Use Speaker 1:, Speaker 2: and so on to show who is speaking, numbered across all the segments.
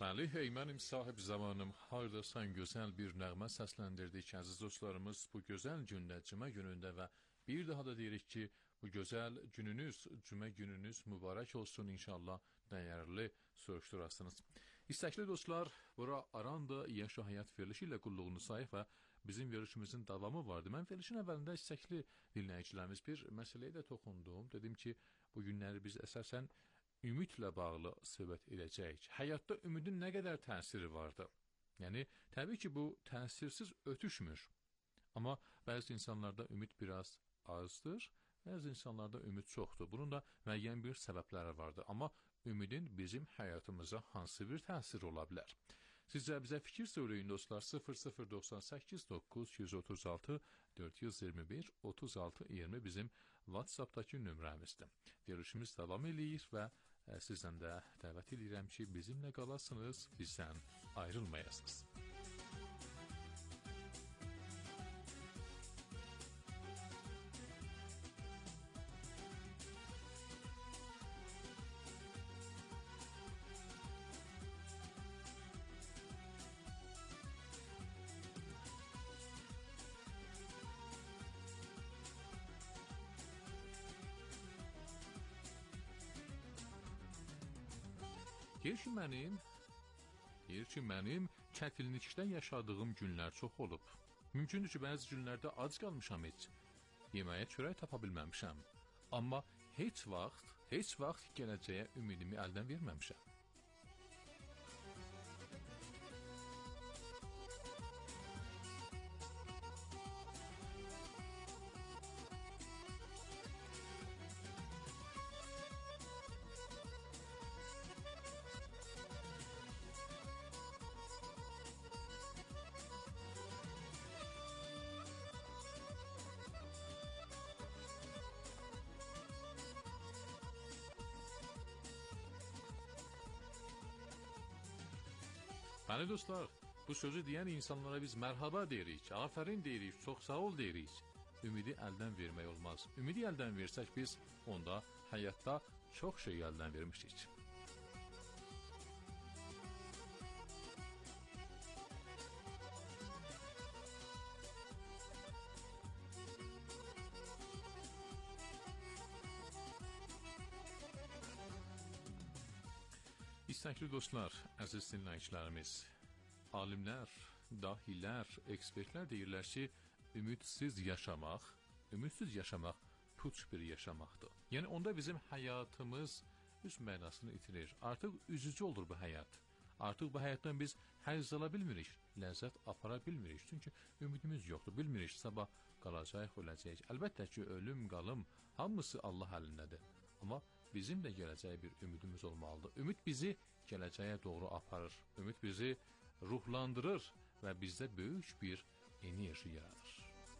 Speaker 1: Bəli, hey mənim sahib zamanım, hardasan gözəl bir nəğmə səsləndirdik əziz dostlarımız bu gözəl gündə, cümə günündə və bir daha da deyirik ki, bu gözəl gününüz, cümə gününüz mübarək olsun inşallah, dəyərli soruşturasınız. İstəkli dostlar, bura Aranda Yaşa Həyat verilişi ilə qulluğunuz sayıq və bizim verilişimizin davamı vardı. Mən verilişin əvvəlində istəkli dinləyicilərimiz bir məsələyə də toxundum. Dedim ki, bu günləri biz əsasən ümidlə bağlı söhbət edəcəyik. Həyatda ümidin nə qədər təsiri vardı? Yəni, təbii ki, bu təsirsiz ötüşmür. Amma bəzi insanlarda ümid biraz azdır, bəzi insanlarda ümid çoxdur. Bunun da müəyyən bir səbəbləri vardır. Amma ümidin bizim həyatımıza hansı bir təsiri ola bilər? Sizcə bizə fikir söyləyin dostlar. 0098 936 421 36 20 bizim WhatsApp'dakı nömrəmizdir. Verilişimiz davam eləyir və sizdən də dəvət edirəm ki, bizimlə qalasınız, bizdən ayrılmayasınız. Deyir ki, mənim çətinlikdə yaşadığım günlər çox olub. Mümkündür ki, bəzi günlərdə ac qalmışam heç. Yeməyə çörək tapa bilməmişəm. Amma heç vaxt gələcəyə ümidimi əldən verməmişəm. Bəli dostlar, bu sözü deyən insanlara biz mərhaba deyirik, afərin deyirik, çox sağ ol deyirik. Ümidi əldən vermək olmaz. Ümidi əldən versək biz onda həyatda çox şey əldən vermişik. İstəkli dostlar, əziz dinləyicilərimiz, alimlər, dahilər, ekspertlər deyirlər ki, ümidsiz yaşamaq puç bir yaşamaqdır. Yəni, onda bizim həyatımız öz mənasını itirir. Artıq üzücü olur bu həyat. Artıq bu həyatdan biz həzz ala bilmirik, ləzzət apara bilmirik. Çünki ümidimiz yoxdur, bilmirik, sabah qalacaq, öləcək. Əlbəttə ki, ölüm, qalım, hamısı Allah əlindədir. Amma bizim də gələcəyə bir ümidimiz olmalıdır. Ümid bizi gələcəyə doğru aparır. Ümid bizi ruhlandırır və bizdə böyük bir enerji yaradır.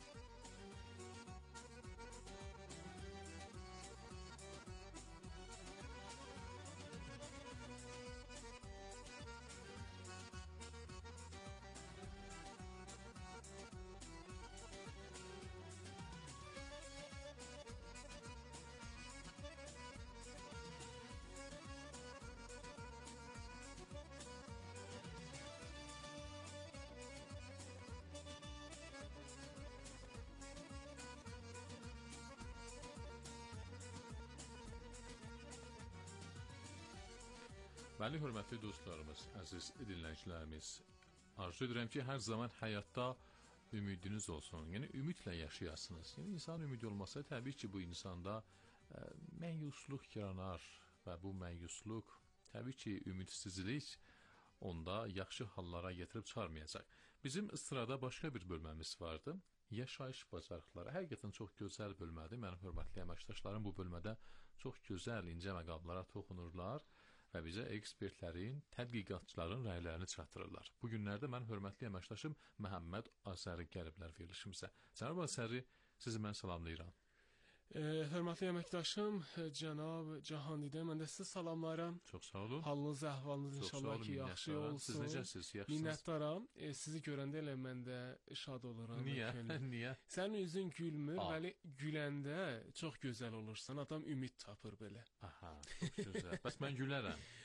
Speaker 1: Bəli, hörmətli dostlarımız, əziz dinləyicilərimiz, arzu edirəm ki, hər zaman həyatda ümidiniz olsun. Yəni, ümidlə yaşayasınız. Yəni, insan ümidi olmasa, təbii ki, bu insanda məyusluq yaranar və bu məyusluq, təbii ki, ümidsizlik onda yaxşı hallara getirib çıxarmayacaq. Bizim sırada başqa bir bölməmiz vardı. Yaşayış bacarıqları. Həqiqətən çox gözəl bölmədir. Mənim hörmətli əməkdaşlarım bu bölmədə çox gözəl, incə məqamlara toxunurlar və bizə ekspertlərin, tədqiqatçıların rəylərini çatdırırlar. Bu günlərdə mən hörmətli əməkdaşım Məhəmməd Azəri gəliblər verilişimizə. Cənab Azəri, sizi mən salamlayıram.
Speaker 2: Hörmətli əməkdaşım, cənab Cahandidə, mən də sizə salamlayıram.
Speaker 1: Çox sağ olun.
Speaker 2: Halınız, əhvalınız inşallah ki, yaxşı olsun.
Speaker 1: Siz necəsiniz, yaxşısınız?
Speaker 2: Minnətdaram. Sizi görəndə elə mən də şad oluram.
Speaker 1: Niyə? Niyə?
Speaker 2: Sənin üzün gülmür, bəli, güləndə çox gözəl olursan. Adam ümid tapır belə.
Speaker 1: Aha, çox gözəl. Bəs mən gülərəm.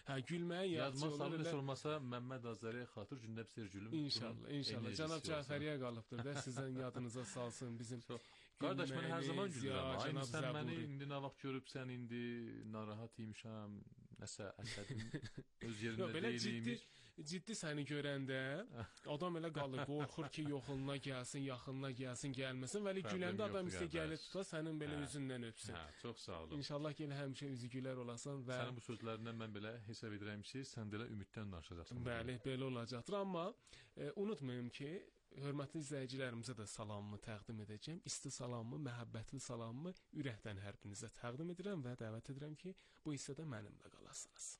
Speaker 2: Hə, gülməyin yaxşı
Speaker 1: Yazma
Speaker 2: olur.
Speaker 1: salın heç olmasa Məmməd Azəriyə xatır Gündəb Sergülüm.
Speaker 2: İnşallah. Cənab Cəfəriyə qalıbdır da sizin yadınıza salsın bizim.
Speaker 1: Qardaş, mən hər zaman gülürəm. Aynı sən
Speaker 2: Cənab
Speaker 1: məni
Speaker 2: Zəburi.
Speaker 1: indi nə vaxt görübsən, indi narahat imişəm, nəsə əsəbim öz
Speaker 2: Yox,
Speaker 1: yerində
Speaker 2: belə
Speaker 1: deyilik.
Speaker 2: ciddi səni görəndə adam elə qalır, qorxur ki, yoxununa gəlsin, yaxınına gəlsin, gəlməsin. Vəli güləndə adam
Speaker 1: yoxdur,
Speaker 2: istə gəlir
Speaker 1: qardaş.
Speaker 2: tuta, sənin belə üzündən öpsün.
Speaker 1: Hə, çox sağ olun.
Speaker 2: İnşallah ki, elə həmişə üzü gülər olasan və
Speaker 1: Sənin bu sözlərindən mən belə hesab edirəm ki, sən də elə ümiddən danışacaqsan.
Speaker 2: bəli, belə olacaqdır. Amma unutmayın ki, hörmətli izləyicilərimizə də salamımı təqdim edəcəm. İsti salamımı, məhəbbətli salamımı ürəkdən hər birinizə təqdim edirəm və dəvət edirəm ki, bu hissədə mənimlə qalasınız.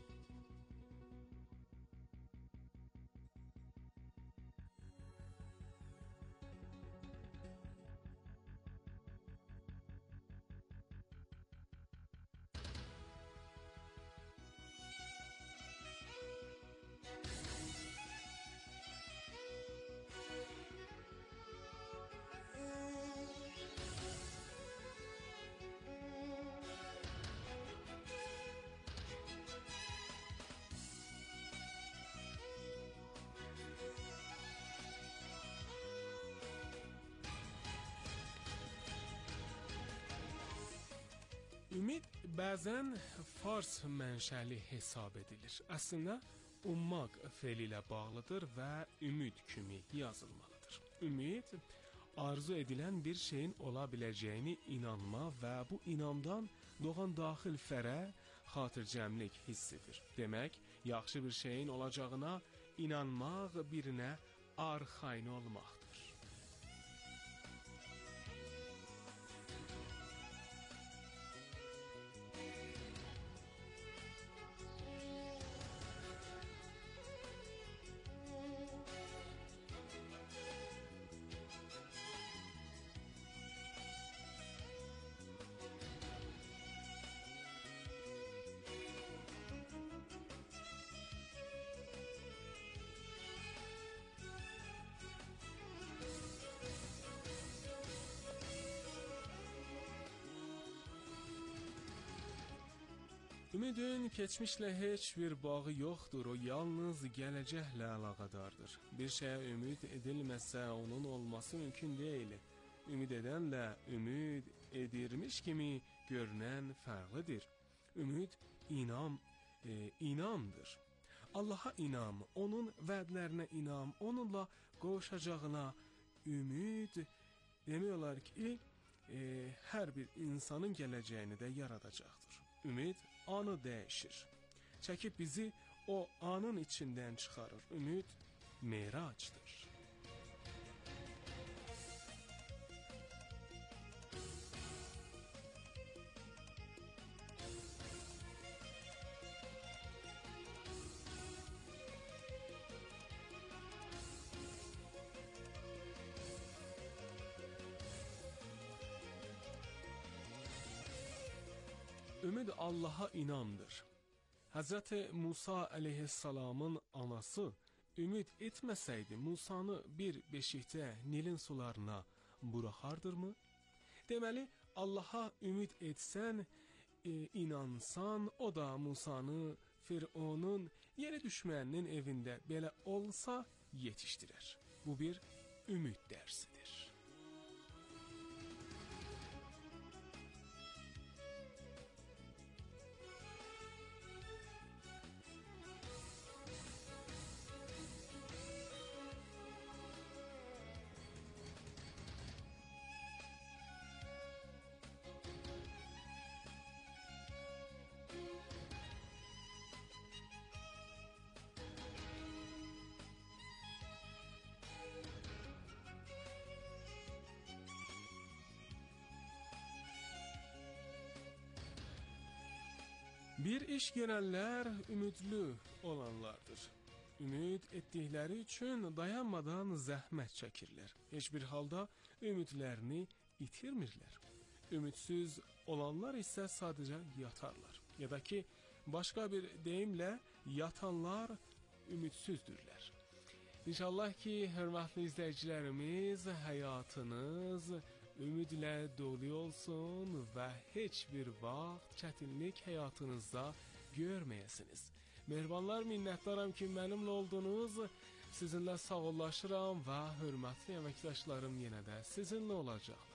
Speaker 2: Ümid bəzən fars mənşəli hesab edilir. Əslində ummaq fe'li ilə bağlıdır və ümid kimi yazılmalıdır. Ümid arzu edilən bir şeyin ola biləcəyini inanma və bu inamdan doğan daxil fərəh, xatircəmlik hissidir. Demək, yaxşı bir şeyin olacağına inanmaq birinə arxayın olmaqdır. Ümidin keçmişlə heç bir bağı yoxdur, o yalnız gələcəklə əlaqədardır. Bir şeyə ümid edilməsə, onun olması mümkün deyil. Ümid edənlə ümid edirmiş kimi görünən fərqlidir. Ümid inamdır. Allaha inam, onun vədlərinə inam, onunla qovuşacağına ümid demək olar ki, hər bir insanın gələcəyini də yaradacaqdır. Ümid anı dəyişir. Çəkib bizi o anın içindən çıxarır. Ümid meracdır. Ümid Allaha inamdır. Həzrəti Musa əleyhissalamın anası ümid etməsəydi Musanı bir beşikdə Nilin sularına buraxardırmı? Deməli, Allaha ümid etsən, inansan, o da Musanı Fironun yeni düşməninin evində belə olsa yetişdirər. Bu bir ümid dərsidir. Bir iş görənlər ümidli olanlardır. Ümid etdikləri üçün dayanmadan zəhmət çəkirlər. Heç bir halda ümidlərini itirmirlər. Ümidsiz olanlar isə sadəcə yatarlar. Ya da ki, başqa bir deyimlə yatanlar ümidsizdürlər. İnşallah ki, hörmətli izləyicilərimiz, həyatınız ümidlə dolu olsun və heç bir vaxt çətinlik həyatınızda görməyəsiniz. Mehribanlar, minnətdaram ki, mənimlə oldunuz. Sizinlə sağollaşıram və hörmətli əməkdaşlarım yenə də sizinlə olacaqlar.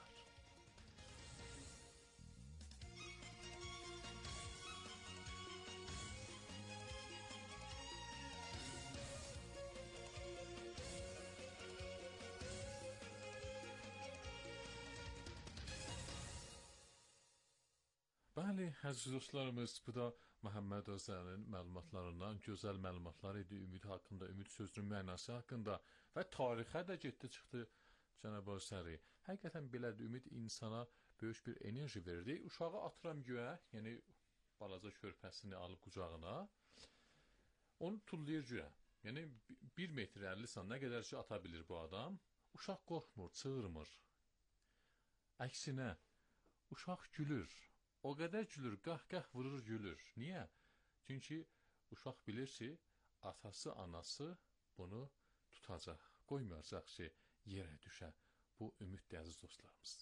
Speaker 1: Bəli, əziz dostlarımız, bu da Məhəmməd Özəlin məlumatlarından gözəl məlumatlar idi. Ümid haqqında, ümid sözünün mənası haqqında və tarixə də getdi çıxdı Cənab Özəli. Həqiqətən belədir, ümid insana böyük bir enerji verdi. Uşağı atıram göyə, yəni balaca körpəsini alıb qucağına, onu tullayır göyə. Yəni 1 metr 50 san, nə qədər ki ata bilir bu adam. Uşaq qorxmur, çığırmır. Əksinə, uşaq gülür. O qədər gülür, qah-qah vurur, gülür. Niyə? Çünki uşaq bilir ki, atası, anası bunu tutacaq, qoymayacaq ki, yerə düşə. Bu ümiddir, əziz dostlarımız.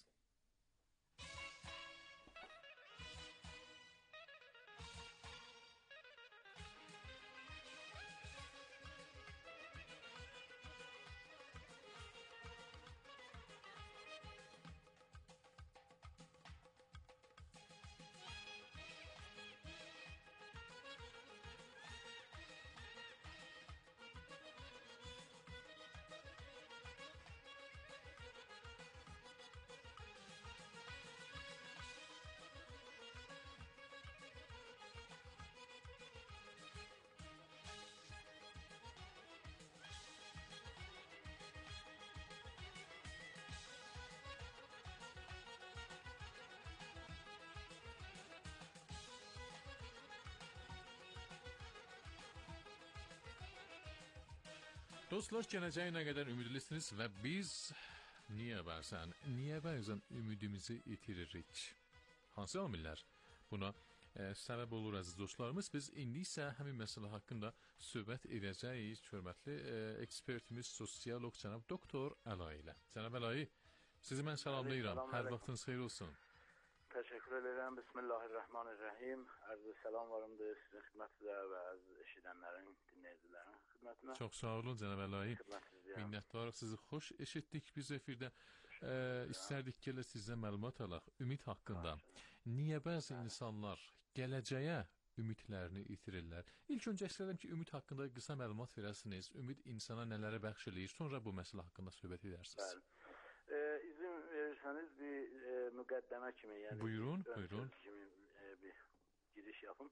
Speaker 1: Dostlar, gələcəyə nə qədər ümidlisiniz və biz niyə bəzən ümidimizi itiririk? Hansı amillər buna səbəb olur, əziz dostlarımız? Biz indi isə həmin məsələ haqqında söhbət edəcəyik hörmətli ekspertimiz, sosioloq cənab doktor Əlayi ilə. Cənab Əlayi, sizi mən salamlayıram. Hər vaxtınız xeyir olsun.
Speaker 3: Təşəkkür edirəm. Bismillahirrahmanirrahim. Ərzə salamlarımdır sizin xidmətinizə və əziz eşidənlərin, dinləyicilərin xidmətinə.
Speaker 1: Çox sağ olun cənab Əlayi. Minnətdarıq, sizi xoş eşitdik biz efirdə. İstərdik ki, sizə məlumat alaq ümid haqqında. Niyə bəzi insanlar gələcəyə ümidlərini itirirlər? İlk öncə istəyirəm ki, ümid haqqında qısa məlumat verəsiniz. Ümid insana nələrə bəxş eləyir? Sonra bu məsələ haqqında söhbət edərsiniz.
Speaker 3: Bəli. İzin verirseniz bir müqəddəmə kimi, yəni
Speaker 1: buyurun.
Speaker 3: Kimi, bir giriş yapım.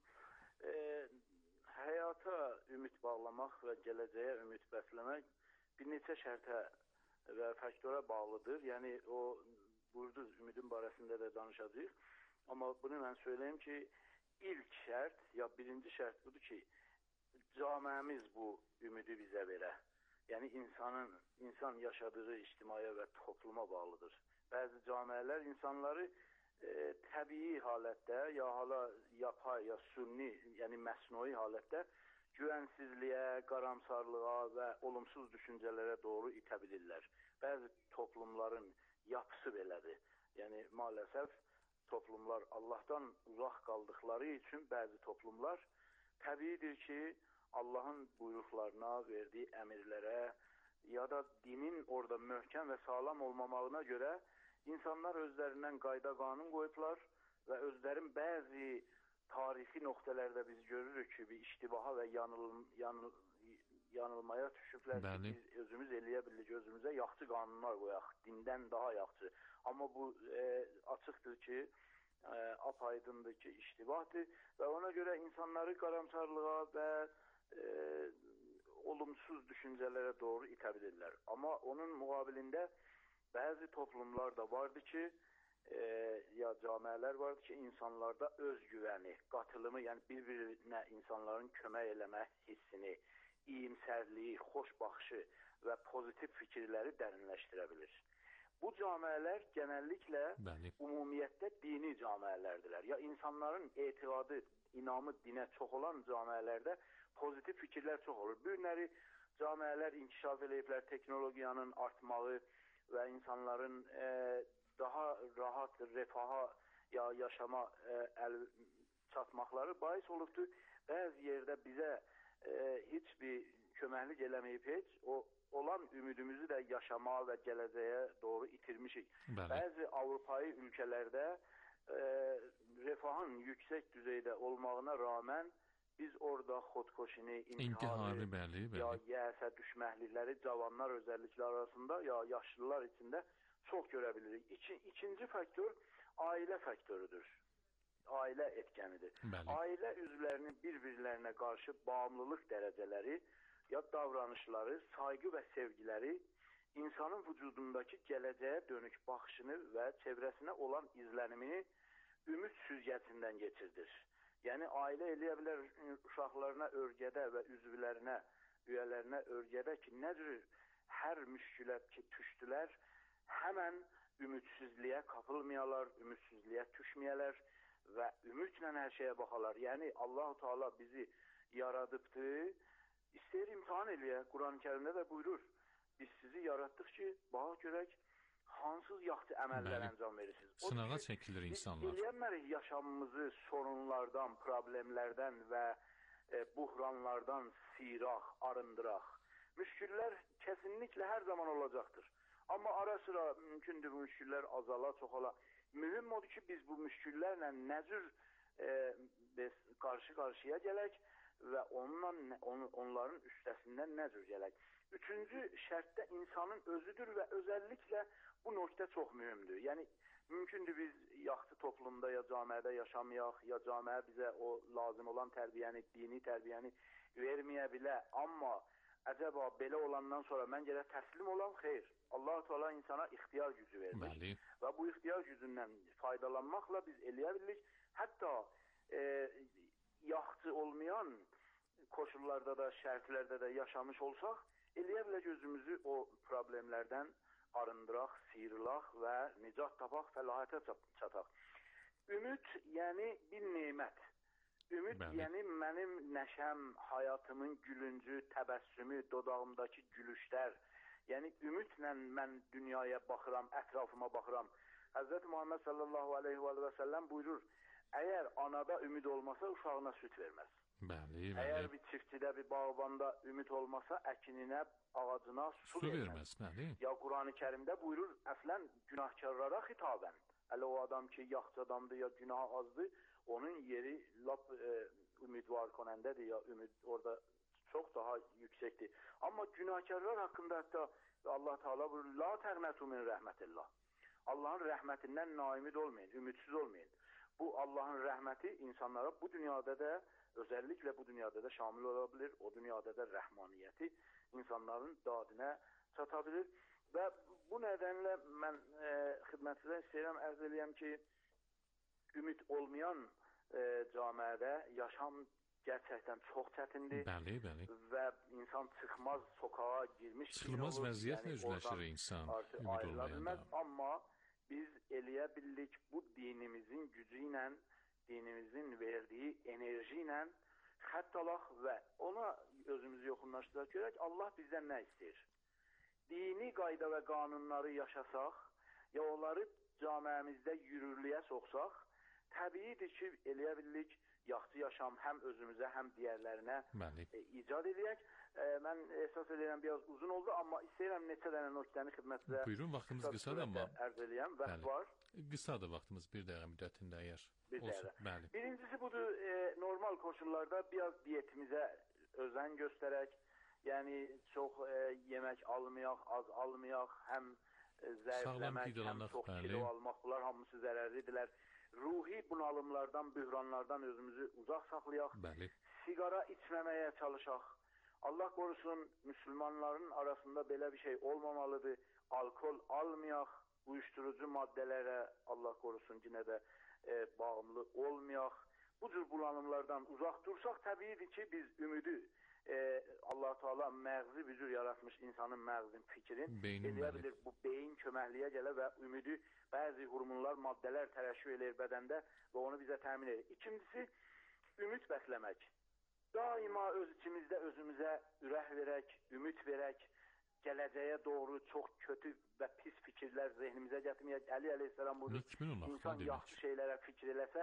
Speaker 3: Həyata ümid bağlamaq və gələcəyə ümid bəsləmək bir neçə şərtə və faktora bağlıdır. Yəni o buyurdunuz ümidin barəsində də danışacağıq. Amma bunu mən söyləyim ki, ilk şərt ya birinci şərt budur ki, camiəmiz bu ümidi bizə verə. Yəni insan yaşadığı ictimaya və topluma bağlıdır. Bəzi camiələr insanları təbii halətdə ya hala yapay ya sünni, yəni məsnui halətdə güvənsizliyə, qaramsarlığa və olumsuz düşüncələrə doğru itə bilirlər. Bəzi toplumların yapısı belədir. Yəni maalesef toplumlar Allahdan uzaq qaldıqları üçün bəzi toplumlar təbiidir ki, Allahın buyruqlarına, verdiyi əmirlərə ya da dinin orada möhkəm və sağlam olmamağına görə insanlar özlərindən qayda qanun qoyublar və özlərin bəzi tarixi nöqtələrdə biz görürük ki, bir iştibaha və yanılmaya düşüblər ki, biz özümüz eləyə bilirik, özümüzə yaxçı qanunlar qoyaq, dindən daha yaxçı. Amma bu açıqdır ki, apaydındır ki, iştibahdır və ona görə insanları qaramsarlığa və olumsuz düşüncələrə doğru itə bilirlər. Amma onun müqabilində bəzi toplumlar da vardı ki, ya camiələr vardı ki, insanlarda özgüvəni, qatılımı, yəni bir-birinə insanların kömək eləmək hissini, iyimsərliyi, xoş baxışı və pozitiv fikirləri dərinləşdirə bilir. Bu camiələr genəlliklə ümumiyyətdə dini camiələrdirlər. Ya insanların etiqadı, inamı dinə çox olan camiələrdə pozitiv fikirlər çox olur. Bir günləri camiələr inkişaf eləyiblər, teknologiyanın artmağı və insanların daha rahat refaha ya yaşama çatmaqları bahis olubdur. bəzi yerdə bizə heç bir köməklik eləməyib heç, olan ümidimizi də yaşamağa və gələcəyə doğru itirmişik.
Speaker 1: Bəli.
Speaker 3: Bəzi Avropai ölkələrdə refahın yüksək düzeydə olmağına rağmen biz orada xodkoşini,
Speaker 1: İntiharı, bəli,
Speaker 3: ya
Speaker 1: bəli.
Speaker 3: yəsə düşməklikləri cavanlar özəlliklə arasında, ya yaşlılar içində çox görə bilirik. İkinci faktor ailə faktorudur. Ailə etkənidir.
Speaker 1: Bəli.
Speaker 3: Ailə üzvlərinin bir-birlərinə qarşı bağımlılıq dərəcələri, ya davranışları, sayğı və sevgiləri insanın vücudundakı gələcəyə dönük baxışını və çevrəsinə olan izlənimini ümid süzgəcindən geçirdir. Yəni ailə eləyə bilər uşaqlarına örgədə və üzvlərinə, üyələrinə örgədə ki, nə cür hər müşkülə ki düşdülər, həmən ümidsizliyə qapılmayalar, ümidsizliyə düşməyələr və ümidlə hər şeyə baxalar. Yəni Allah-u Teala bizi yaradıbdır. İstəyir imtihan eləyə. Quran-ı Kərimdə də buyurur. Biz sizi yaratdıq ki, bax görək hansız yaxşı əməllər əncam verirsiniz.
Speaker 1: Sınağa çəkilir insanlar.
Speaker 3: Biz eləyənmərik yaşamımızı sorunlardan, problemlərdən və buhranlardan siraq, arındıraq. Müşküllər kesinlikle hər zaman olacaqdır. Amma ara sıra mümkündür bu müşküllər azala, çoxala. Mühüm odur ki, biz bu müşküllərlə nə cür qarşı-qarşıya gələk və onların üstəsindən nə cür gələk. Üçüncü şərtdə insanın özüdür və özəlliklə bu nöqtə çox mühümdür. Yəni, mümkündür biz yaxşı toplumda ya camiədə yaşamayaq, ya camiə bizə o lazım olan tərbiyəni, dini tərbiyəni verməyə bilər. Amma əcəba belə olandan sonra mən gələ təslim olam, xeyr. Allah-u Teala insana ixtiyar gücü vermiş.
Speaker 1: Bəli.
Speaker 3: Və bu ixtiyar gücündən faydalanmaqla biz eləyə bilirik. Hətta yaxşı olmayan koşullarda da, şərtlərdə də yaşamış olsaq, eləyə bilək özümüzü o problemlərdən arındıraq, sıyrılaq və nicat tapaq, fəlahətə çataq. Ümid, yəni bir nemət. Ümid, yəni mənim nəşəm, həyatımın gülüncü, təbəssümü, dodağımdakı gülüşlər. Yəni ümidlə mən dünyaya baxıram, ətrafıma baxıram. Həzrət Muhammed sallallahu aleyhi və səlləm buyurur, əgər anada ümid olmasa, uşağına süt verməz.
Speaker 1: Bəli, bəli.
Speaker 3: Əgər bir çiftçidə, bir bağbanda ümid olmasa, əkininə, ağacına su verməz.
Speaker 1: Bəli.
Speaker 3: Ya Quran-ı Kərimdə buyurur, əslən günahkarlara xitabən. Hələ o adam ki, yaxşı adamdır, ya günah azdır, onun yeri lap ümidvar konəndədir, ya ümid orada çox daha yüksəkdir. Amma günahkarlar haqqında hətta Allah Teala buyurur, la təğnətu min rəhmətillah. Allahın rəhmətindən naimid olmayın, ümidsiz olmayın. Bu Allahın rəhməti insanlara bu dünyada da, özəlliklə bu dünyada da şamil ola bilir. O dünyada da rəhmaniyyəti insanların dadinə çata bilir. Və bu nədənlə mən xidmətinizə istəyirəm, ərz eləyəm ki, ümid olmayan camiədə yaşam gerçəkdən çox çətindir.
Speaker 1: Bəli, bəli.
Speaker 3: Və insan çıxmaz sokağa girmiş.
Speaker 1: Çıxılmaz vəziyyətlə üzləşir insan. Ümid olmayanda.
Speaker 3: Amma biz eləyə bildik bu dinimizin gücü ilə, dinimizin verdiyi enerji ilə xəttalaq və ona özümüzü yoxunlaşdıraq görək, Allah bizdən nə istəyir? Dini qayda və qanunları yaşasaq, ya onları camiəmizdə yürürlüyə soxsaq, təbiidir ki, eləyə bildik yaxşı yaşam həm özümüzə, həm digərlərinə icad edək. Mən əsas edirəm, biraz uzun oldu, amma istəyirəm neçə dənə nöqtəni xidmətinizə
Speaker 1: buyurun, vaxtımız qısadır, amma
Speaker 3: ərz eləyəm, vaxt var.
Speaker 1: Qısadır vaxtımız, bir dəqiqə müddətində əgər olsun. Bəli.
Speaker 3: Birincisi budur, normal koşullarda biraz diyetimizə özen göstərək, yəni çox yemək almayaq, az almayaq, həm zəifləmək, həm çox kilo almaq, bunlar hamısı zərərlidirlər. Ruhi bunalımlardan, bühranlardan özümüzü uzaq saxlayaq, sigara içməməyə çalışaq. Allah qorusun, müsəlmanların arasında belə bir şey olmamalıdır. Alkol almayaq, uyuşturucu maddələrə, Allah qorusun, yine də bağımlı olmayaq. Bu cür bulanımlardan uzaq dursaq, təbiidir ki, biz ümidi, Allah Teala məğzi bir cür yaratmış insanın məğzin fikrin, eləyə bilir, bu beyin köməkliyə gələ və ümidi bəzi hormonlar, maddələr tərəşüh eləyir bədəndə və onu bizə təmin edir. İkincisi, ümid bəsləmək. Daima öz içimizdə özümüzə ürək verək, ümid verək, gələcəyə doğru çox kötü və pis fikirlər zehnimizə gətirməyək. Əli əleyhissalam buyurur, insan yaxşı şeylərə fikir eləsə,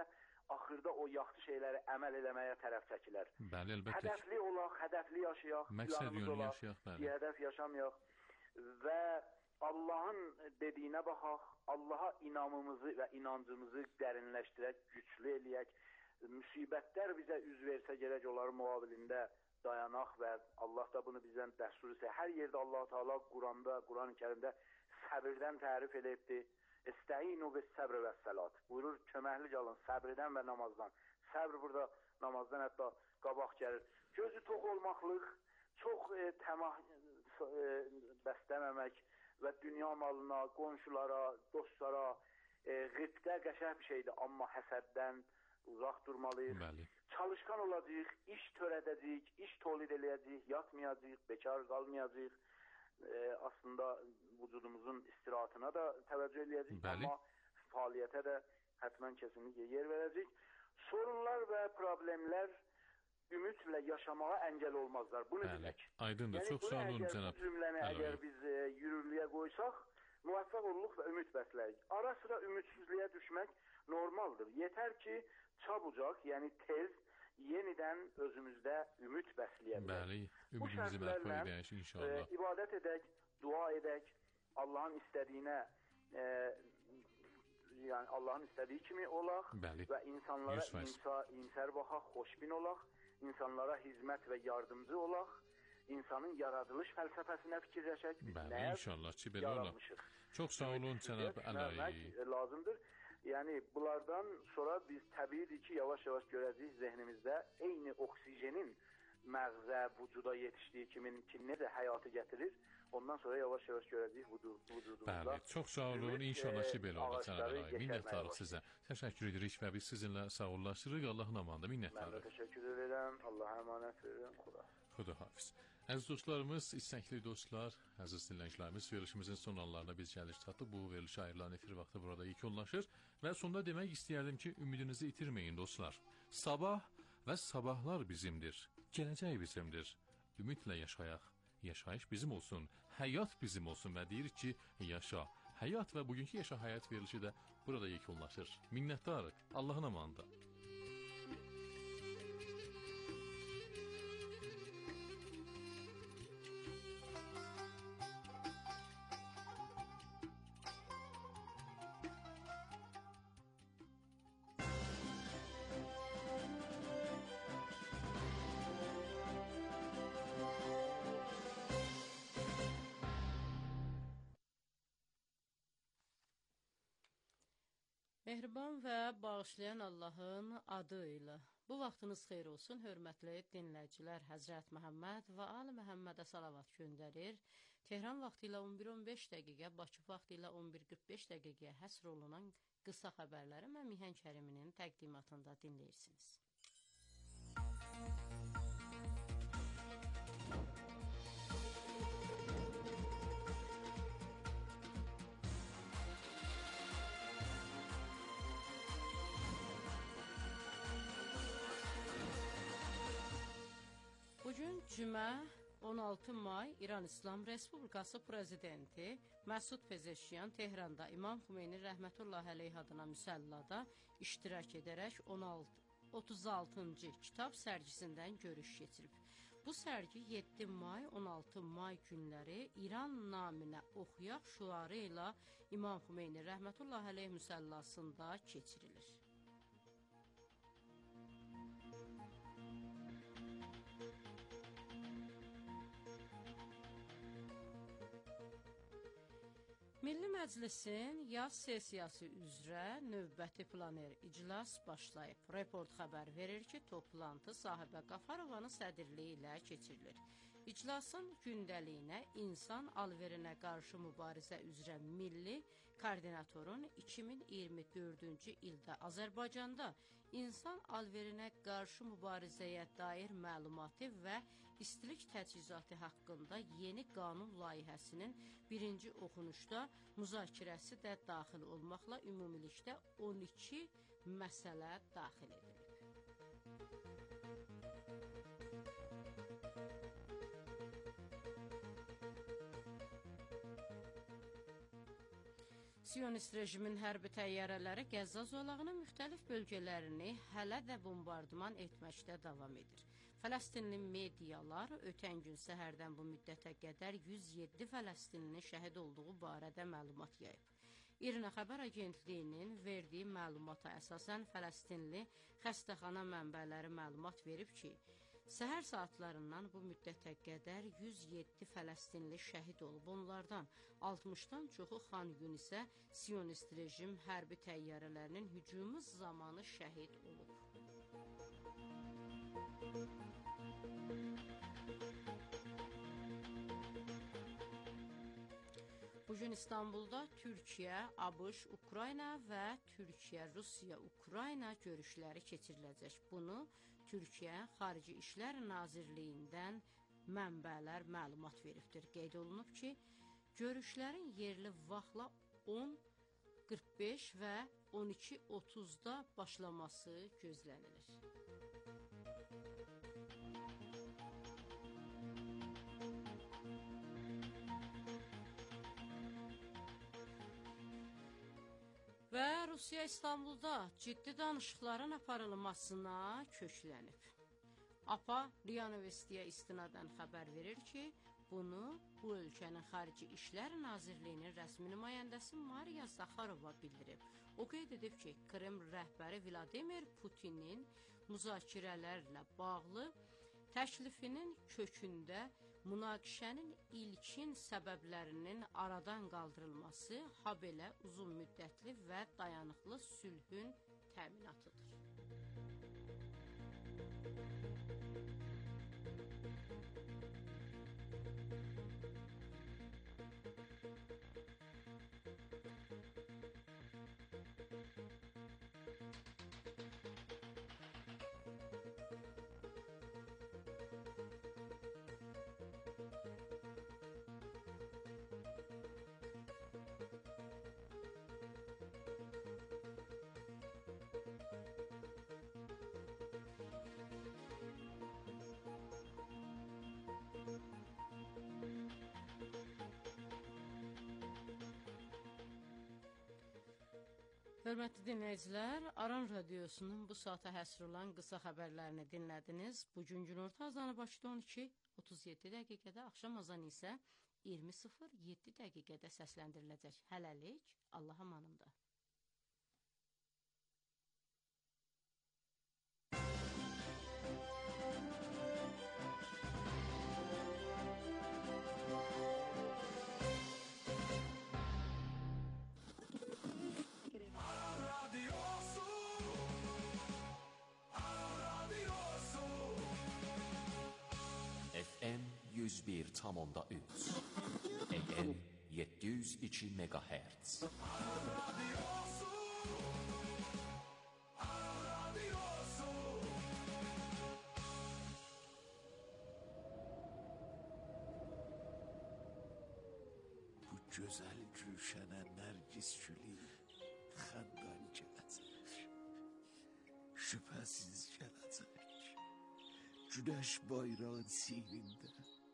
Speaker 3: axırda o yaxşı şeyləri əməl eləməyə tərəf çəkilər.
Speaker 1: Bəli, əlbəttə.
Speaker 3: Hədəfli olaq, hədəfli yaşayaq,
Speaker 1: Məqsəd
Speaker 3: planımız
Speaker 1: yönlü
Speaker 3: olaq,
Speaker 1: yaşayaq, bəli.
Speaker 3: bir hədəf yaşamayaq və Allahın dediyinə baxaq, Allaha inamımızı və inancımızı dərinləşdirək, güclü eləyək. Müsibətlər bizə üz versə gərək onların müqabilində dayanaq və Allah da bunu bizdən dəstur etsə. Hər yerdə Allah Teala Quranda, Quran-ı Kərimdə səbirdən tərif edibdir. Estəinu bis-səbr vəs-səlat. Buyurur, köməklik alın səbirdən və namazdan. Səbr burada namazdan hətta qabaq gəlir. Gözü tox olmaqlıq, çox təmah bəsləməmək və dünya malına, qonşulara, dostlara, qibdə qəşəng bir şeydir. Amma həsəddən uzaq durmalıyıq.
Speaker 1: Bəli.
Speaker 3: Çalışqan olacağıq, iş törədəcəyik, iş tolid eləyəcəyik, yatmayacağıq, bekar qalmayacağıq. Aslında vücudumuzun istirahatına da təvəccüh eləyəcəyik.
Speaker 1: Bəli.
Speaker 3: Amma fəaliyyətə də hətmən kesinlikle yer verəcəyik. Sorunlar və problemlər ümidlə yaşamağa əngəl olmazlar. Bunu
Speaker 1: Bəli.
Speaker 3: bilək.
Speaker 1: Aydındır.
Speaker 3: Yəni,
Speaker 1: Çox sağ olun cənab.
Speaker 3: Bu cümləni
Speaker 1: Əlavi.
Speaker 3: əgər biz yürürlüyə qoysaq, müvəffəq olurluq və ümid bəsləyik. Ara sıra ümidsizliyə düşmək normaldır. Yetər ki, çabucaq, yəni tez, yenidən özümüzdə ümid bəsləyə bilək.
Speaker 1: Bəli, ümidimizi bərpa edək inşallah.
Speaker 3: İbadət edək, dua edək, Allahın istədiyinə, yəni Allahın istədiyi kimi olaq.
Speaker 1: Bəli.
Speaker 3: Və insanlara
Speaker 1: 100%.
Speaker 3: insər baxaq, xoşbin olaq, insanlara hizmət və yardımcı olaq, insanın yaradılış fəlsəfəsinə fikirləşək, biz
Speaker 1: Bəli,
Speaker 3: nəyə
Speaker 1: inşallah ki, belə olar.
Speaker 3: yaranmışıq.
Speaker 1: Çox sağ olun cənab Əlavi.
Speaker 3: Lazımdır. Yəni bunlardan sonra biz təbiidir ki, yavaş-yavaş görəcəyik zehnimizdə eyni oksijenin məğzə, vücuda yetişdiyi kimin ki necə həyatı gətirir. Ondan sonra yavaş-yavaş görəcəyik vücudumuzda.
Speaker 1: Bəli, çox sağ olun. İnşallah ki, belə olur cənab
Speaker 3: ağacları
Speaker 1: Əlavi. Minnətdarıq sizə. Təşəkkür edirik və biz sizinlə sağollaşırıq. Allahın amanında
Speaker 3: Mən də
Speaker 1: minnətdarıq.
Speaker 3: təşəkkür edirəm. Allaha əmanət verirəm.
Speaker 1: Xudahafiz. Əziz dostlarımız, istəkli dostlar, əziz dinləyicilərimiz, verilişimizin son anlarına biz gəliş çatdıq. Bu veriliş ayrılan efir vaxtı burada yekunlaşır və sonda demək istəyərdim ki, ümidinizi itirməyin dostlar. Sabah və sabahlar bizimdir. Gələcək bizimdir. Ümidlə yaşayaq. Yaşayış bizim olsun. Həyat bizim olsun və deyirik ki, yaşa. Həyat və bugünkü yaşa həyat verilişi də burada yekunlaşır. Minnətdarıq. Allahın amanında.
Speaker 4: Mehriban və bağışlayan Allahın adı ilə. Bu vaxtınız xeyir olsun, hörmətli dinləyicilər. Həzrət Məhəmməd və Ali Məhəmmədə salavat göndərir. Tehran vaxtı ilə 11:15 dəqiqə, Bakı vaxtı ilə 11:45 dəqiqəyə həsr olunan qısa xəbərləri mən Mihən Kəriminin təqdimatında dinləyirsiniz. Bugün cümə 16 may İran İslam Respublikası Prezidenti Məsud Pezeşkiyan Tehranda İmam Xümeyni rəhmətullah əleyh adına müsəllada iştirak edərək 36-cı kitab sərgisindən görüş keçirib. Bu sərgi 7 may, 16 may günləri İran naminə oxuyaq şüarı ilə İmam Xümeyni rəhmətullah əleyh müsəllasında keçirilir. Milli Məclisin yaz sessiyası üzrə növbəti planer iclas başlayıb. Report xəbər verir ki, toplantı Sahibə Qafarovanın sədrliyi ilə keçirilir. İclasın gündəliyinə insan alverinə qarşı mübarizə üzrə milli koordinatorun 2024-cü ildə Azərbaycanda insan alverinə qarşı mübarizəyə dair məlumatı və istilik təchizatı haqqında yeni qanun layihəsinin birinci oxunuşda müzakirəsi də daxil olmaqla ümumilikdə 12 məsələ daxil edilib. Siyonist rejimin hərbi təyyarələri Qəzza zolağının müxtəlif bölgələrini hələ də bombardman etməkdə davam edir. Fələstinli medialar ötən gün səhərdən bu müddətə qədər 107 Fələstinlinin şəhid olduğu barədə məlumat yayıb. İRNA xəbər agentliyinin verdiyi məlumata əsasən Fələstinli xəstəxana mənbələri məlumat verib ki, səhər saatlarından bu müddətə qədər 107 Fələstinli şəhid olub. Onlardan 60-dan çoxu Xan Yunisə Siyonist rejim hərbi təyyarələrinin hücumu zamanı şəhid olub. Bugün İstanbulda Türkiyə, ABŞ, Ukrayna və Türkiyə, Rusiya, Ukrayna görüşləri keçiriləcək. Bunu Türkiyə Xarici İşlər Nazirliyindən mənbələr məlumat veribdir. Qeyd olunub ki, görüşlərin yerli vaxtla 10:45 və 12:30-da başlaması gözlənilir. Və Rusiya İstanbulda ciddi danışıqların aparılmasına köklənib. APA RIA Novostiyə istinadən xəbər verir ki, bunu bu ölkənin Xarici İşlər Nazirliyinin rəsmi nümayəndəsi Mariya Zakharova bildirib. O qeyd edib ki, Kreml rəhbəri Vladimir Putinin müzakirələrlə bağlı təklifinin kökündə münaqişənin ilkin səbəblərinin aradan qaldırılması, habelə uzun müddətli və dayanıqlı sülhün təminatıdır. Hörmətli dinləyicilər, Aran Radiosunun bu saata həsr olan qısa xəbərlərini dinlədiniz. Bugün günorta azanı Bakıda 12:37 dəqiqədə, axşam azanı isə 20:07 dəqiqədə səsləndiriləcək. Hələlik, Allah amanında.
Speaker 5: FM 101,3 AM 702 MHz.
Speaker 6: Bu gözəl gülşənə nərgiz gülü xəndan gələcək. Şübhəsiz gələcək. Güneş bayrağın sirində.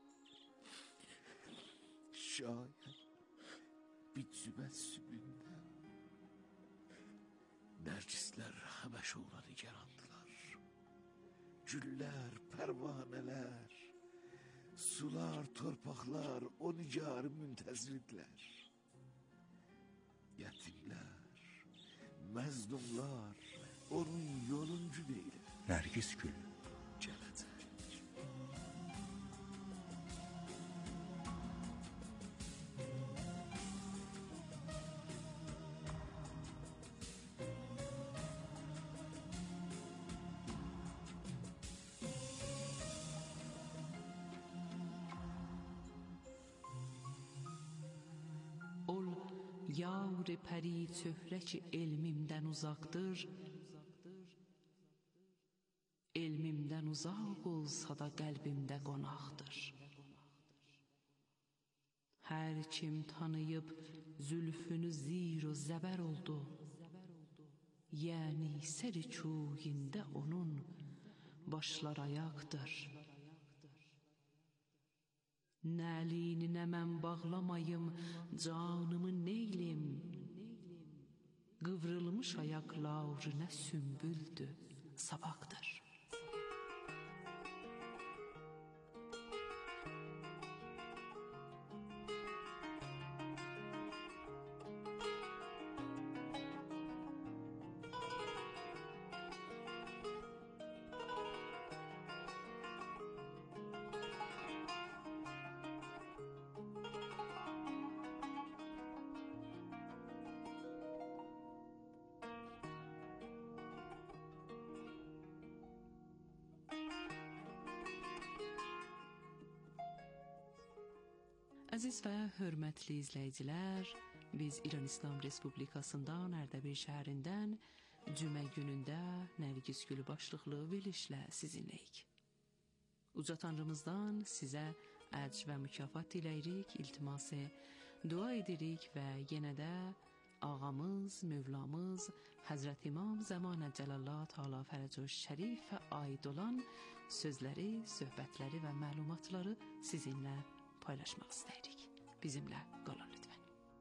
Speaker 6: Şayət bir cübəssümündə. Nərgislər həməşə ona nigarandılar. Güllər, pərvanələr, sular, torpaqlar o nigarı müntəzirdirlər. Yetimlər, məzlumlar onun yoluncu deyilər.
Speaker 7: Nərgiz gül
Speaker 6: gələcək.
Speaker 8: Ol yar pəri çöhrə ki elmimdən uzaqdır. Elmimdən uzaq olsa da qəlbimdə qonaqdır. Hər kim tanıyıb zülfünü zir o zəbər oldu. Yəni sər-i çuyində onun başlar ayaqdır. Nəlini nə mən bağlamayım, canımı neylim, qıvrılmış ayaq lauruna sümbüldür, savaqdır. Əziz və hörmətli izləyicilər, biz İran İslam Respublikasından Ərdəbil şəhərindən cümə günündə Nərgiz Gülü başlıqlı verilişlə sizinləyik. Uca Tanrımızdan sizə əcr və mükafat diləyirik, iltiması dua edirik və yenə də ağamız, Mövlamız, Həzrət İmam Zəmanə Cəlallah Teala Fərəcü Şərifə aid olan sözləri, söhbətləri və məlumatları sizinlə paylaşmaq istəyirik. Bizimlə qalın lütfən.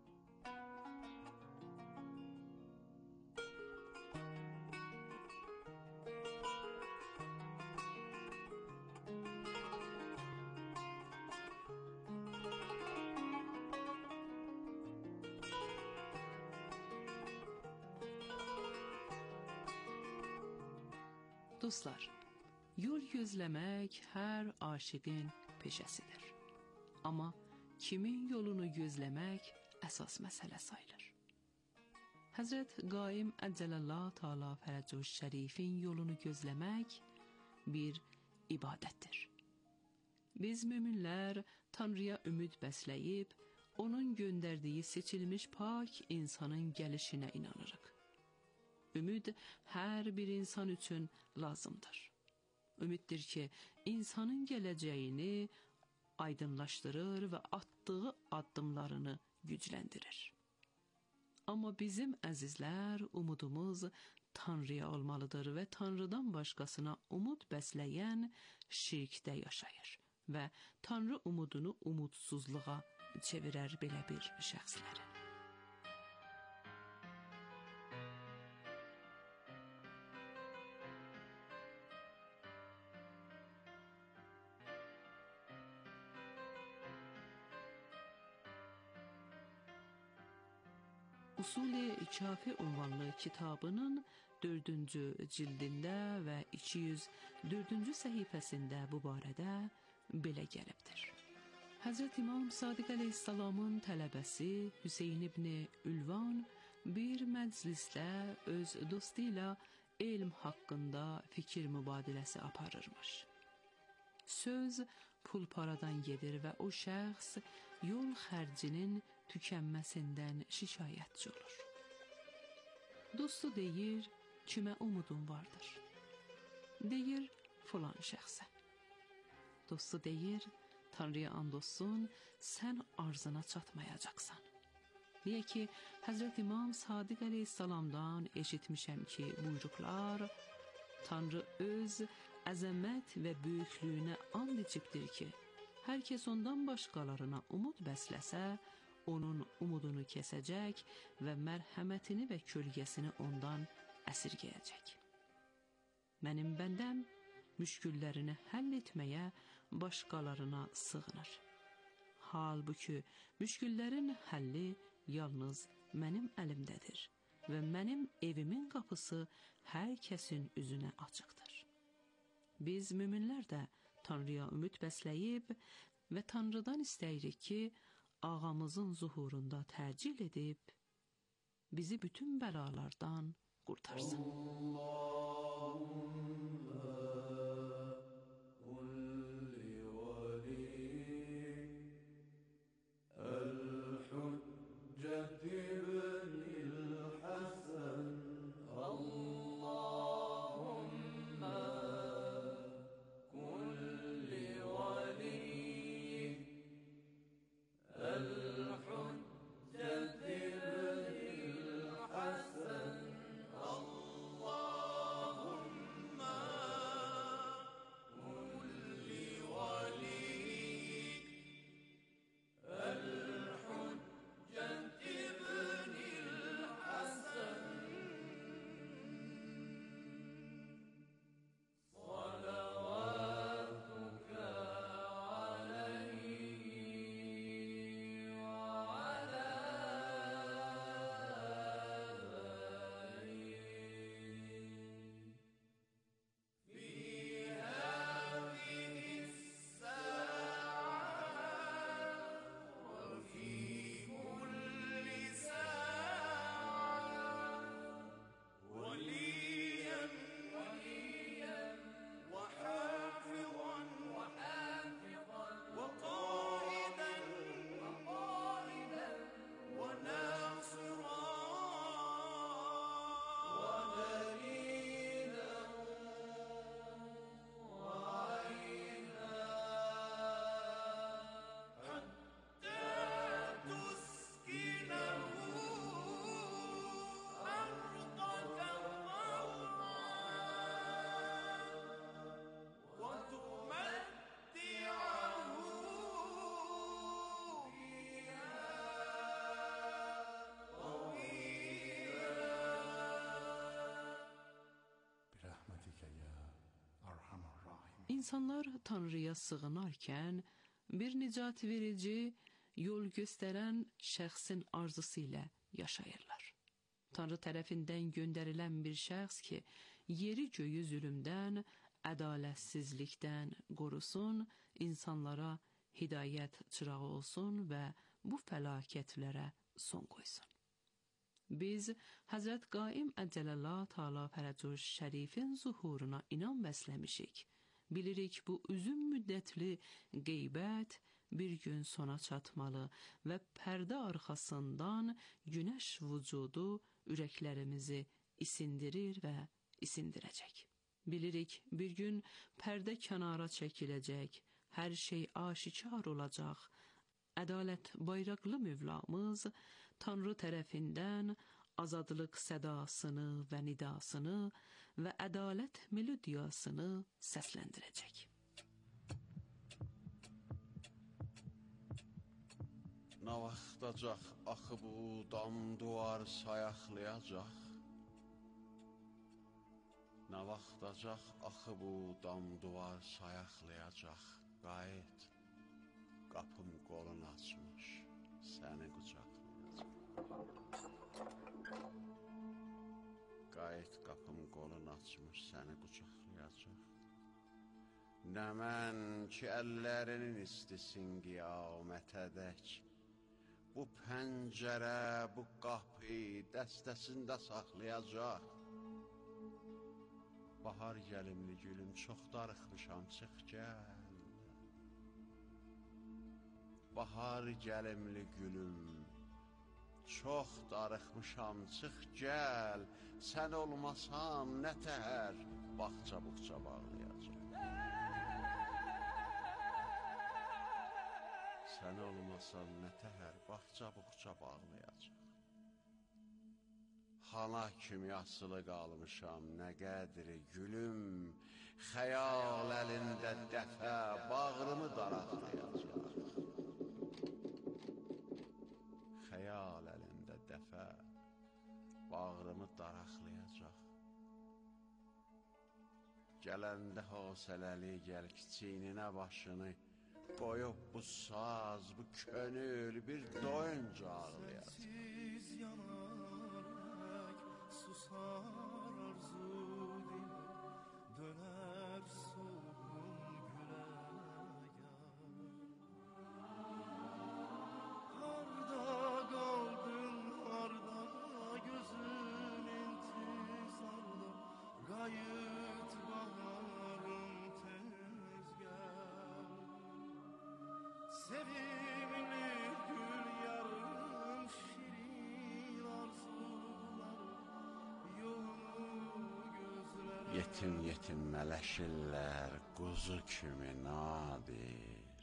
Speaker 8: Dostlar, yol gözləmək hər aşiqin peşəsidir. Amma kimin yolunu gözləmək əsas məsələ sayılır. Həzrət Qaim Əcəlallah Teala Fərəcü Şərifin yolunu gözləmək bir ibadətdir. Biz müminlər Tanrıya ümid bəsləyib, onun göndərdiyi seçilmiş pak insanın gəlişinə inanırıq. Ümid hər bir insan üçün lazımdır. Ümiddir ki, insanın gələcəyini aydınlaşdırır və atdığı addımlarını gücləndirir. Amma bizim əzizlər, umudumuz Tanrıya olmalıdır və Tanrıdan başqasına umud bəsləyən şirkdə yaşayır və Tanrı umudunu umudsuzluğa çevirər belə bir şəxsləri. Usul-i Kafi unvanlı kitabının 4-cü cildində və 204-cü səhifəsində bu barədə belə gəlibdir. Həzrət İmam Sadiq əleyhissalamın tələbəsi Hüseyn ibn Ülvan bir məclisdə öz dostu ilə elm haqqında fikir mübadiləsi aparırmış. Söz pul paradan gedir və o şəxs yol xərcinin tükənməsindən şikayətçi olur. Dostu deyir, kimə umudun vardır? Deyir, filan şəxsə. Dostu deyir, Tanrıya and olsun, sən arzına çatmayacaqsan. Niyə ki, Həzrət İmam Sadiq əleyhissalamdan eşitmişəm ki, buyruqlar, Tanrı öz əzəmət və böyüklüyünə and içibdir ki, hər kəs ondan başqalarına umud bəsləsə, onun umudunu kəsəcək və mərhəmətini və kölgəsini ondan əsirgəyəcək. Mənim bəndəm müşküllərini həll etməyə başqalarına sığınır. Halbuki müşküllərin həlli yalnız mənim əlimdədir və mənim evimin qapısı hər kəsin üzünə açıqdır. Biz müminlər də Tanrıya ümid bəsləyib və Tanrıdan istəyirik ki, ağamızın zuhurunda təcil edib, bizi bütün bəlalardan qurtarsın. İnsanlar Tanrıya sığınarkən bir nicat verici, yol göstərən şəxsin arzusu ilə yaşayırlar. Tanrı tərəfindən göndərilən bir şəxs ki, yeri göyü zülümdən, ədalətsizlikdən qorusun, insanlara hidayət çırağı olsun və bu fəlakətlərə son qoysun. Biz Həzrət Qaim Əcələlə Teala Fərəcuş Şərifin zuhuruna inam bəsləmişik. Bilirik bu uzun müddətli qeybət bir gün sona çatmalı və pərdə arxasından günəş vücudu ürəklərimizi isindirir və isindirəcək. Bilirik bir gün pərdə kənara çəkiləcək, hər şey aşikar olacaq. Ədalət bayraqlı Mövlamız Tanrı tərəfindən azadlıq sədasını və nidasını və ədalət melodiyasını səsləndirəcək.
Speaker 7: Nə vaxtacaq axı bu dam duvar sayaqlayacaq? Nə vaxtacaq axı bu dam duvar sayaqlayacaq? Qayıt, qapım qolun açmış, səni qucaqlayacaq. Qayıt, qapım qolun açmış, səni qucaqlayacaq. Nə mən ki əllərinin istisin qiyamətədək, bu pəncərə, bu qapı dəstəsində saxlayacaq. Bahar gəlimli gülüm, çox darıxmışam, çıx gəl. Bahar gəlimli gülüm, çox darıxmışam, çıx gəl. Sən olmasan nə təhər, bağça-buqça bağlayacaq. Sən olmasan nə təhər, bağça-buqça bağlayacaq. Xana kimi asılı qalmışam, nə qədri gülüm, xəyal əlində dəfə bağrımı daraqlayacaq. Xəyal əlində dəfə bağrımı daraqlayacaq. Gələndə hosələli gəl kiçiyninə başını, qoyub bu saz, bu könül bir doyunca ağlayacaq.
Speaker 9: Susar arzu dile, döner solgun güle Harda kaldın, harda gözüm intizarda, gayet baharım tez gel. Sevimli gül yarım, şirin arzular,
Speaker 7: Yetim mələşirlər, quzu kimi nadir.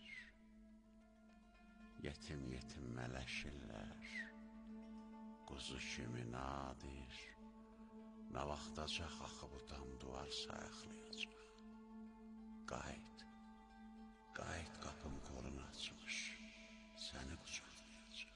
Speaker 7: Yetim mələşirlər, quzu kimi nadir. Nə vaxtacaq axı bu dam duvar sayaqlayacaq. Qayıt, qayıt, qapım qolun açmış, səni qucaqlayacaq.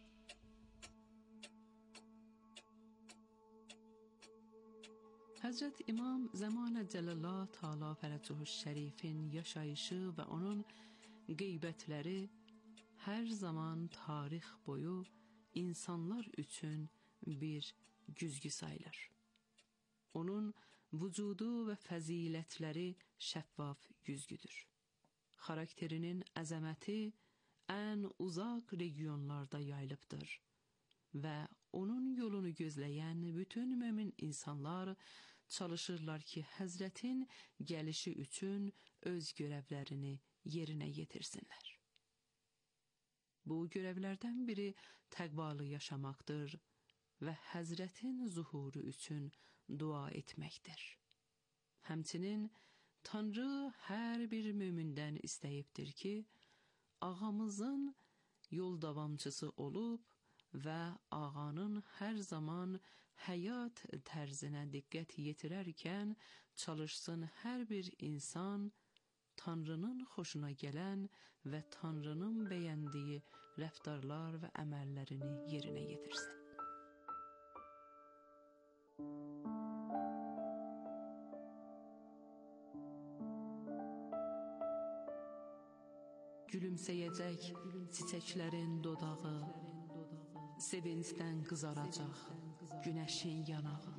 Speaker 8: Həzrət İmam Zəmanə Cəllallah Teala Fərəcuhu Şərifin yaşayışı və onun qeybətləri hər zaman tarix boyu insanlar üçün bir güzgü sayılır. Onun vücudu və fəzilətləri şəffaf güzgüdür. Xarakterinin əzəməti ən uzaq regionlarda yayılıbdır və onun yolunu gözləyən bütün mömin insanlar çalışırlar ki, Həzrətin gəlişi üçün öz görevlərini yerinə yetirsinlər. Bu görevlərdən biri təqvalı yaşamaqdır və Həzrətin zuhuru üçün dua etməkdir. Həmçinin Tanrı hər bir mömindən istəyibdir ki, ağamızın yol davamçısı olub və ağanın hər zaman həyat tərzinə diqqət yetirərkən çalışsın hər bir insan Tanrının xoşuna gələn və Tanrının bəyəndiyi rəftarlar və əməllərini yerinə yetirsin. Gülümsəyəcək çiçəklərin dodağı, sevincdən qızaracaq günəşin yanağı.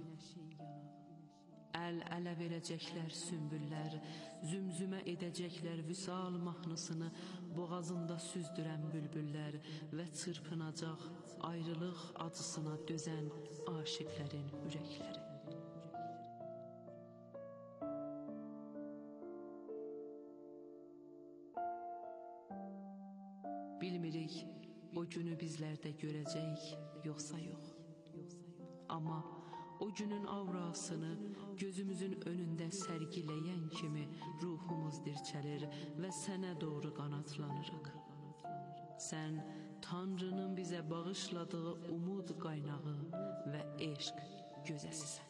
Speaker 8: Əl-ələ verəcəklər sümbüllər, zümzümə edəcəklər vüsal mahnısını boğazında süzdürən bülbüllər və çırpınacaq ayrılıq acısına dözən aşiqlərin ürəkləri. Bilmirik o günü bizlərdə görəcək, yoxsa yox. Amma o günün aurasını gözümüzün önündə sərgiləyən kimi ruhumuz dirçəlir və sənə doğru qanatlanırıq. Sən Tanrının bizə bağışladığı umud qaynağı və eşq gözəsisən.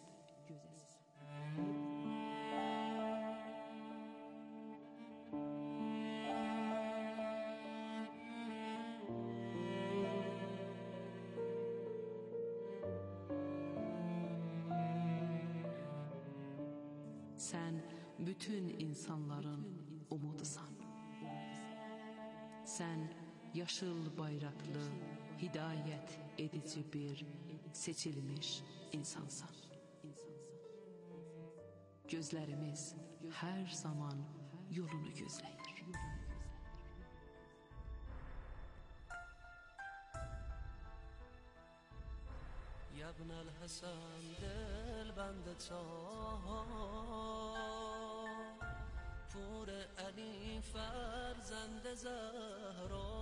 Speaker 8: Sən bütün insanların umudusan. Sən yaşıl bayraqlı, hidayət edici bir seçilmiş insansan. Gözlərimiz hər zaman yolunu gözləyir.
Speaker 9: يا ابن الحسن دل بند چاه پور علی فرزند زهرا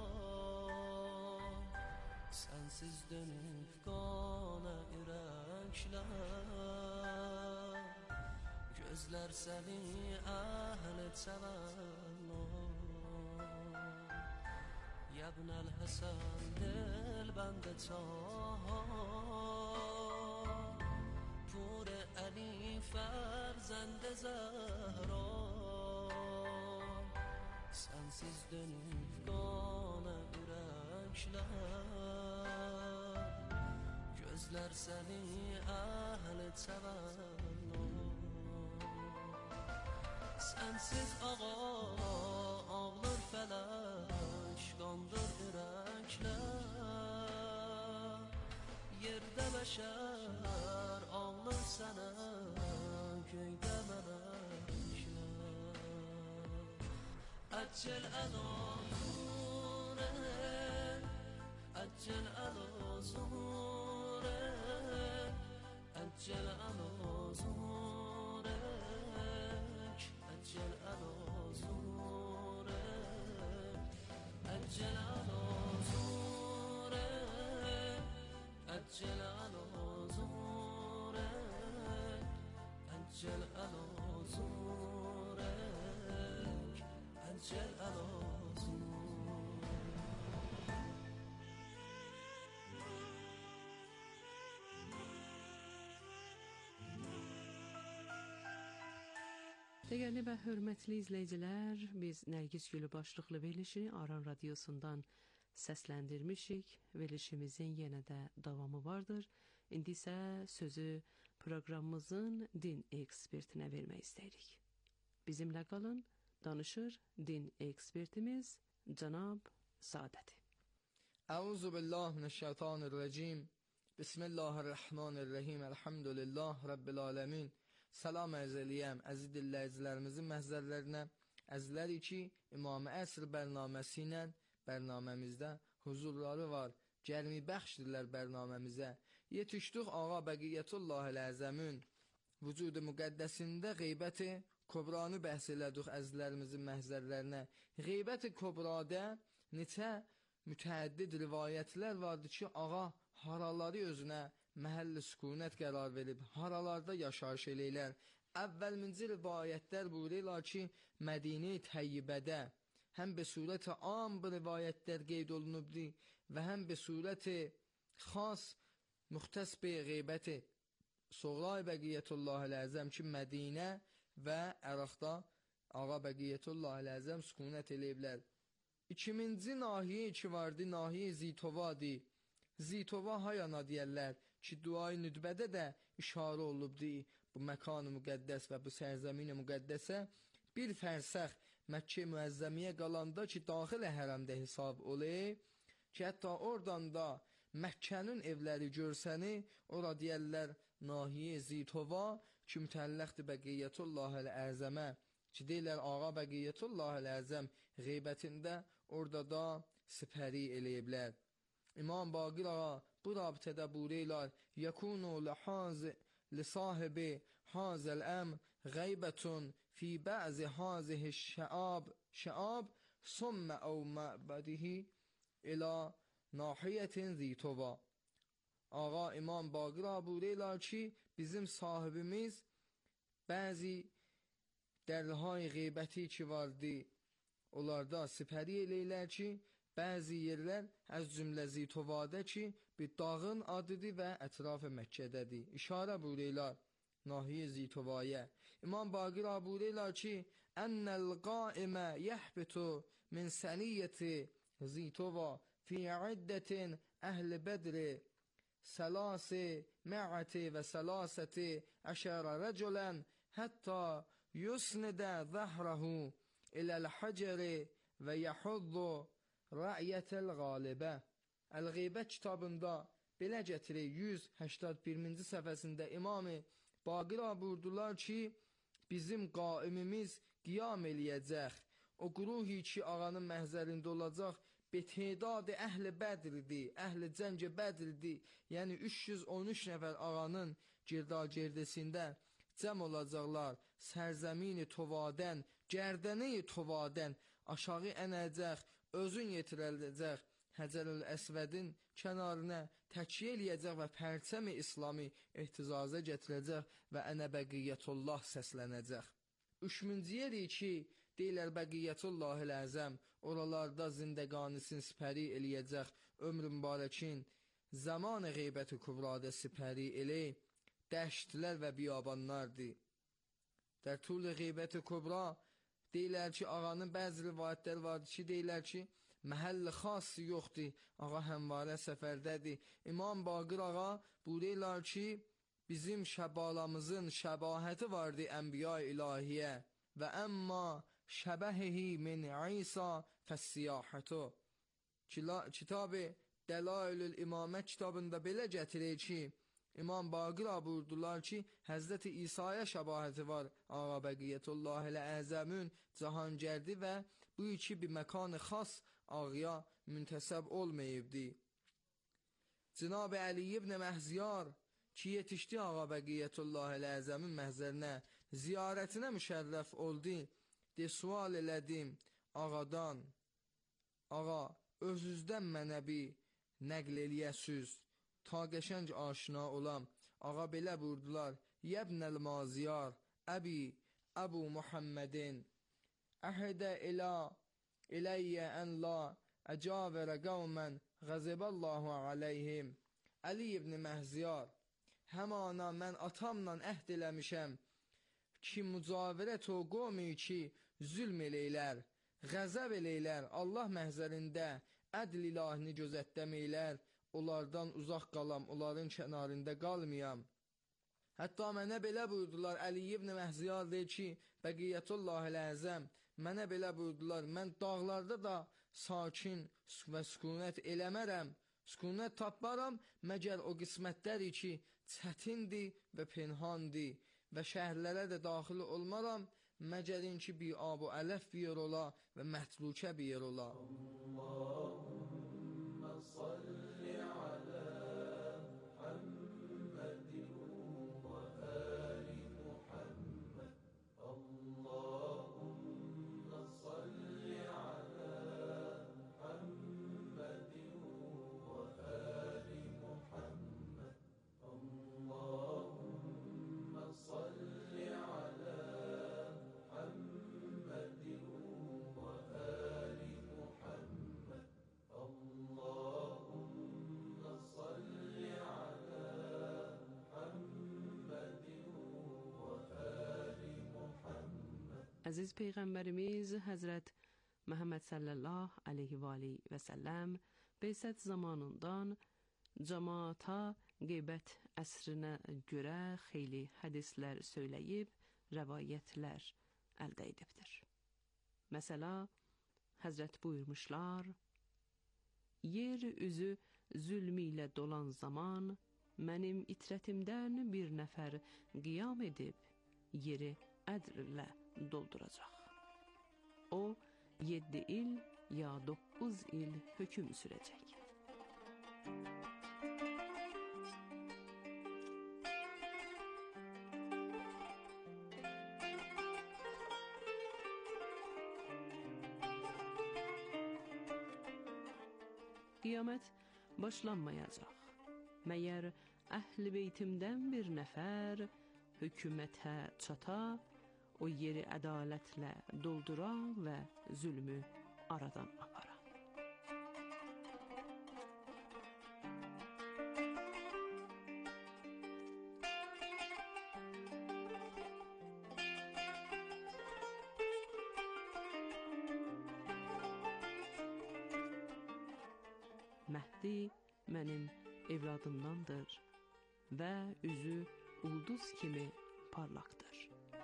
Speaker 9: sensiz dönüp kana yürekler gözler seni ahli severler ya ibn el-Hasan dil bende çah پور علی فرزند زهرا sensiz dönüp kana yürekler gözler seni ahli severler sensiz ağa ağlar felek kandır yürekler yerde beşer ağlar sana köyde melekler acel alazure acel alazure acel alazure acel alazure acel alazure acel alazure acel alazure acel alazure
Speaker 8: Dəyərli və hörmətli izləyicilər, biz Nərgiz Gülü başlıqlı verilişi Aran Radiosundan səsləndirmişik. Verilişimizin yenə də davamı vardır. İndi isə sözü proqramımızın din ekspertinə vermək istəyirik. Bizimlə qalın, danışır din ekspertimiz Cənab Saadəti.
Speaker 10: Əuzu billah minəşşeytanirracim. Bismillahirrahmanirrahim. Elhamdülillah Rabbil aləmin. Salam ərz eləyəm əziz dinləyicilərimizin məhzərlərinə. Əzizlər ki, İmam-ı Əsr bərnaməsi ilə bərnaməmizdə huzurları var. Gəlmi bəxşdirlər bərnaməmizə. Yetişdik Ağa Bəqiyyətullahil Əzəmin vücudu müqəddəsində qeybəti Kobranı bəhs elədik əzizlərimizin məhzərlərinə. Qeybəti Kobrada neçə mütəəddid rivayətlər vardır ki, Ağa haraları özünə məhəlli sükunət qərar verib, haralarda yaşayış eləylər. Əvvəlminci rivayətlər buyururlar ki, Mədinə-i Təyyibədə həm be surət-i am bu rivayətlər qeyd olunubdur və həm be surət-i xas müxtəs be qeybəti Soğray Bəqiyyətullahil Əzəm ki, Mədinə və Əraqda Ağa Bəqiyyətullahil Əzəm sükunət eləyiblər. 2000-ci nahiyə ki vardı, nahiyə Zitovadır. Zitova hayana deyərlər ki, duayı nüdbədə də işarə olubdur bu məkan-ı müqəddəs və bu sərzəmin-i müqəddəsə bir fərsəx Məkkə Müəzzəmiyə qalanda ki, daxil hərəmdə hesab olur, ki, hətta oradan da Məkkənin evləri görsəni, ora deyərlər Nahiyə Zitova, ki, mütəlləqdir Bəqiyyətullahil Əzəmə, ki, deyirlər Ağa Bəqiyyətullahil Əzəm qeybətində orada da sipəri eləyiblər. İmam Baqir Ağa bu rabitədə buyururlar, yəkunu li sahibi hazəl əmr qeybətun fi bəzi hazihi şəab sümmə əv məbədihi ilə nahiyyətin Zitova. Ağa İmam Baqir Ağa buyururlar ki, bizim sahibimiz bəzi dərlhay qeybəti ki vardı, onlarda sipəri eləyirlər ki, bəzi yerlər az cümlə Zitovadə ki, bir dağın adıdır və ətrafı Məkkədədir. İşarə buyururlar Nahiyə Zitovaya. İmam Baqir Ağa buyururlar ki, ennəl qaimə yəhbitu min səniyyəti Zitova fi iddətin əhli bədri səlasi mə'ati və səlasəti əşərə rəculən hətta yusnidə zəhrahu iləl həcəri və yəhuddu rə'iyyətəl qalibə. Əl-Qeybət kitabında belə gətirir 181-ci səhifəsində İmam-ı Baqir Ağa buyurdular ki, bizim qaimimiz qiyam eləyəcək. O quruhi ki, ağanın məhzərində olacaq, betedad-ı əhl-i bədridir, əhl-i cəng-i bədridir. Yəni 313 nəfər ağanın girdagerdesində cəm olacaqlar. Sərzəmini tovadən, gərdəni tovadən aşağı ənəcək, özün yetirələcək. Həcərül Əsvədin kənarına təkyə eləyəcək və pərçəmi İslami ehtizaza gətirəcək və ənə Bəqiyyətullah səslənəcək. 3-cü yeri ki, deyilər Bəqiyyətullahil Əzəm, oralarda zindəqanisini sipəri eləyəcək, ömrü mübarəkin, zamanı qeybəti kübrada sipəri eləyib, dəştlər və biyabanlardır. Dər tul qeybəti kübra, deyilər ki, ağanın bəzi rivayətlər vardır ki, deyilər ki, məhəlli xası yoxdur, ağa həmvarə səfərdədir. İmam Baqir Ağa buyururlar ki, bizim şəbalamızın şəbahəti vardı ənbiya ilahiyə və əmma şəbəhihi min İsa fəssiyahətu. Kitab-ı Dəlailül İmamət kitabında belə gətirir ki, İmam Baqir Ağa buyurdular ki, Həzrəti İsa'ya şəbahəti var. Ağa Bəqiyyətullahil Əzəmün cahangərdi və bu iki bir məkanı xas ağaya müntəsəb olmayıbdi. Cənab-ı Əli ibn Məhziyar ki, yetişdi Ağa Bəqiyyətullahil Əzəmin məhzərinə, ziyarətinə müşərrəf oldu. De, sual elədim ağadan, ağa, özüzdən mənə bir nəql eləyəsiz, ta qəşəng aşina olam. Ağa belə buyurdular, yəbnəl maziyar, Əbu Muhammedin, əhədə eləyyə ən la əcavərə qavmən qəziballahu aleyhim. Əli ibn Məhziyar, həmana mən atamla əhd eləmişəm ki, mücavirət o qomi ki, zülm eləylər, qəzəb eləylər, Allah məhzərində ədl ilahini gözətləməylər, onlardan uzaq qalam, onların kənarında qalmayam. Hətta mənə belə buyurdular, Əli ibn Məhziyar deyir ki, Bəqiyyətullahil Əzəm, mənə belə buyurdular, mən dağlarda da sakin və sükunət eləmərəm, sükunət tapmaram, məgər o qismətləri ki, çətindir və penhandir və şəhərlərə də daxil olmaram, məgərin ki, bir ab-ı ələf bir yer ola və məhdlukə bir yer ola. Allahümmə salli alə Muhammedin və əli Muhammed. Allahümmə salli alə Muhammedin və əli Muhammed. Allahümmə salli alə
Speaker 8: Əziz Peyğəmbərimiz Həzrət Məhəmməd sallallahu aleyhi və aleyhi və səlləm Beysət zamanından cəmaata qeybət əsrinə görə xeyli hədislər söyləyib, rəvayətlər əldə edibdir. Məsəla, Həzrət buyurmuşlar, yer üzü zülmü ilə dolan zaman, mənim itrətimdən bir nəfər qiyam edib, yeri ədrlə dolduracaq. O, 7 il ya 9 il höküm sürəcək. Qiyamət başlanmayacaq. Məyər əhl-i beytimdən bir nəfər hökumətə çata, o yeri ədalətlə doldura və zülmü aradan apara. Məhdi mənim evladımdandır və üzü ulduz kimi parlaqdır.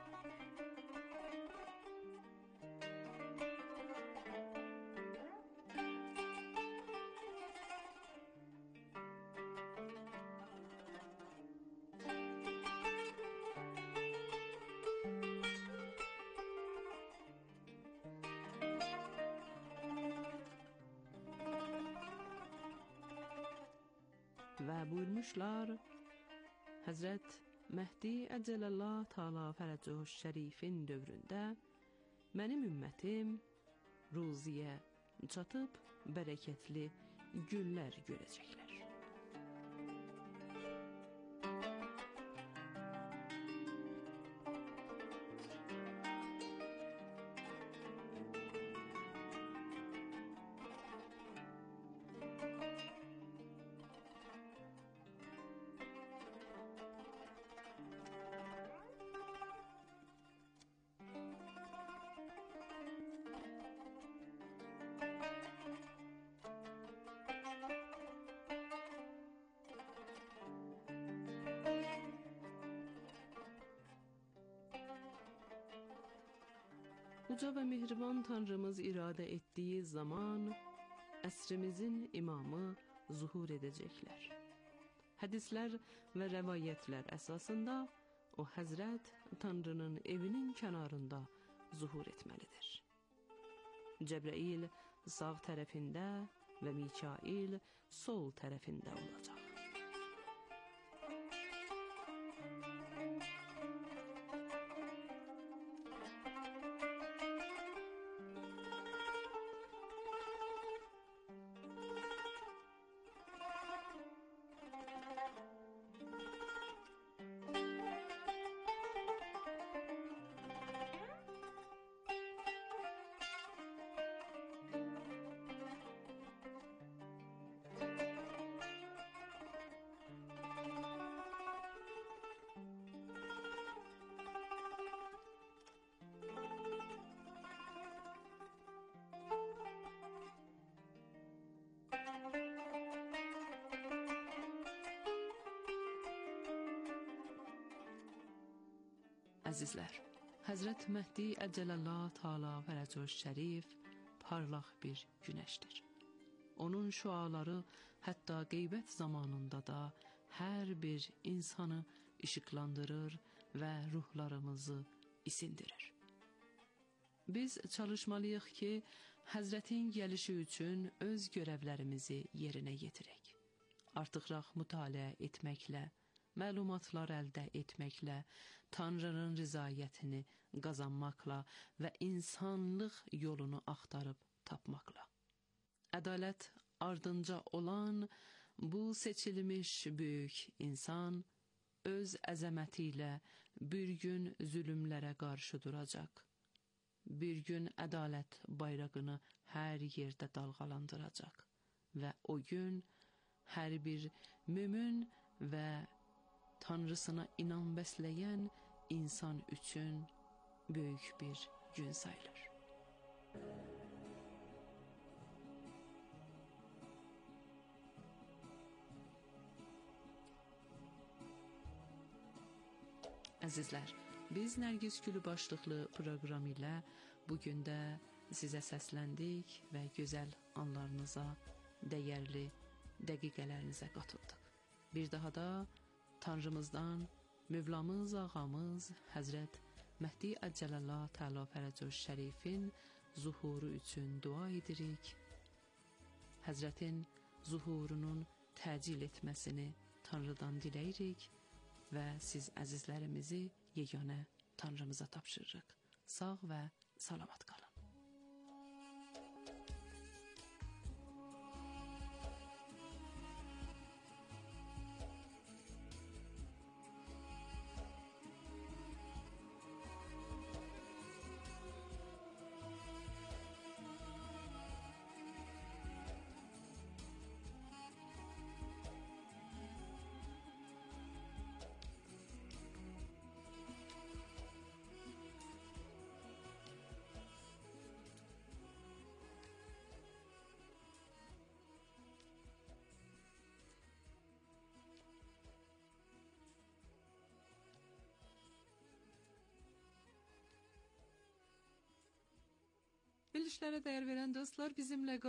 Speaker 8: Və buyurmuşlar, Həzrət Məhdi Əcələllah Teala Fərəcuhu Şərifin dövründə mənim ümmətim ruziyə çatıb bərəkətli günlər görəcəklər. Uca və mehriban Tanrımız iradə etdiyi zaman əsrimizin imamı zuhur edəcəklər. Hədislər və rəvayətlər əsasında o Həzrət Tanrının evinin kənarında zuhur etməlidir. Cəbrail sağ tərəfində və Mikail sol tərəfində olacaq. Əzizlər, Həzrət Məhdi Əcələllah Teala Fərəcuhu Şərif parlaq bir günəşdir. Onun şüaları hətta qeybət zamanında da hər bir insanı işıqlandırır və ruhlarımızı isindirir. Biz çalışmalıyıq ki, Həzrətin gəlişi üçün öz görevlərimizi yerinə yetirək. Artıqraq mütaliə etməklə, məlumatlar əldə etməklə, Tanrının rızayətini qazanmaqla və insanlıq yolunu axtarıb tapmaqla. Ədalət ardınca olan bu seçilmiş böyük insan öz əzəməti ilə bir gün zülümlərə qarşı duracaq. Bir gün ədalət bayrağını hər yerdə dalğalandıracaq və o gün hər bir mömin və Tanrısına inan bəsləyən insan üçün böyük bir gün sayılır. Əzizlər, biz Nərgiz Gülü başlıqlı proqram ilə bugün də sizə səsləndik və gözəl anlarınıza, dəyərli dəqiqələrinizə qatıldıq. Bir daha da Tanrımızdan, Mövlamız Ağamız Həzrət Məhdi Əccəlallah Təala Fərəcü Şərifin zuhuru üçün dua edirik. Həzrətin zuhurunun təcil etməsini Tanrıdan diləyirik və siz əzizlərimizi yeganə Tanrımıza tapşırırıq. Sağ və salamat qalın. Verilişlərə dəyər verən dostlar, bizimlə qalın.